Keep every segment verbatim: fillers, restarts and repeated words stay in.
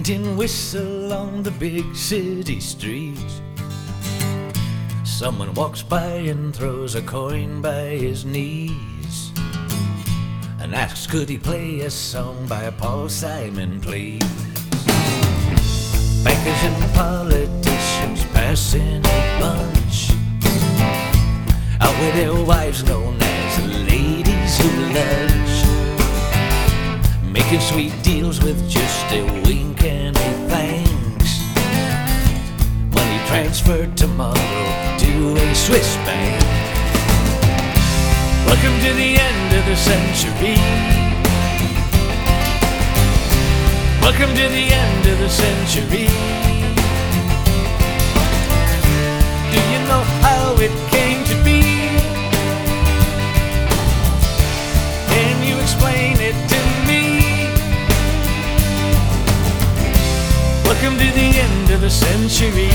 tin whistle on the big city streets. Someone walks by and throws a coin by his knees and asks, could he play a song by Paul Simon, please? Bankers and politicians passing a bunch, out with their wives known as ladies who lunch, making sweet deals with just a wink and a thanks. Money transferred tomorrow to a Swiss bank. Welcome to the end of the century. Welcome to the end of the century. Do you know how it came to be? Can you explain it to me? Welcome to the end of the century.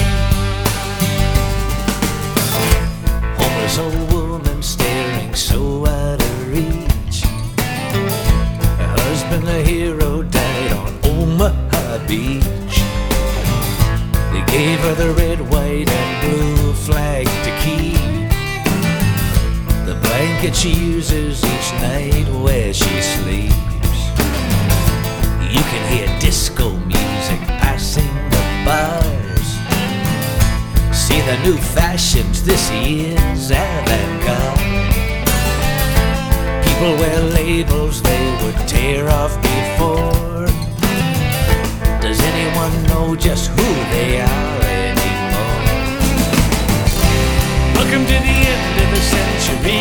Homeless old woman staring so out of reach. Her husband, a hero, died on Omaha Beach. They gave her the red, white, and blue flag to keep, the blanket she uses each night where she sleeps. You can hear disco music passing the bars. See the new fashions this year's avant-garde. People wear labels they would tear off before. Does anyone know just who they are anymore? Welcome to the end of the century.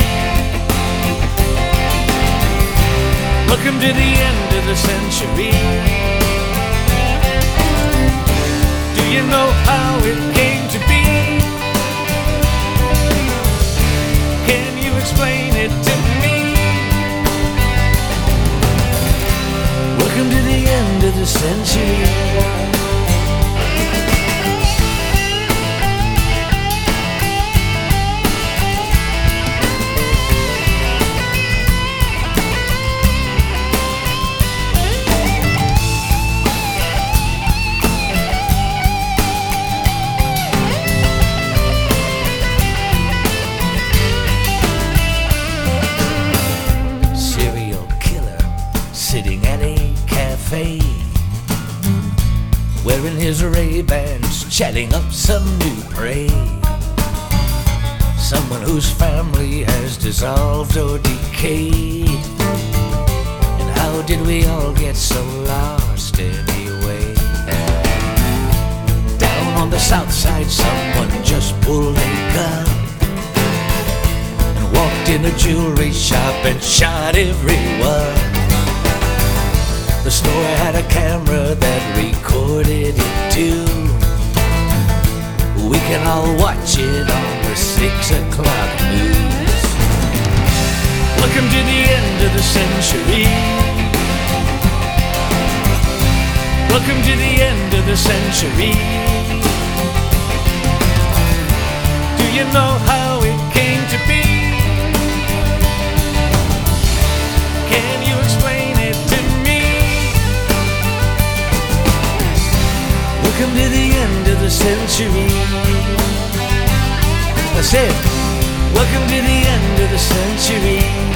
Welcome to the end of the century. Do you know how it came to be? Can you explain it to me? Welcome to the end of the century. Sitting at a cafe, wearing his Ray-Bans, chatting up some new prey. Someone whose family has dissolved or decayed. And how did we all get so lost anyway? Down on the south side, someone just pulled a gun and walked in a jewelry shop and shot everyone. The store had a camera that recorded it too. We can all watch it on the six o'clock news. Welcome to the end of the century. Welcome to the end of the century. Do you know how it came to be? Can you explain it to me? Welcome to the end of the century. I said, welcome to the end of the century.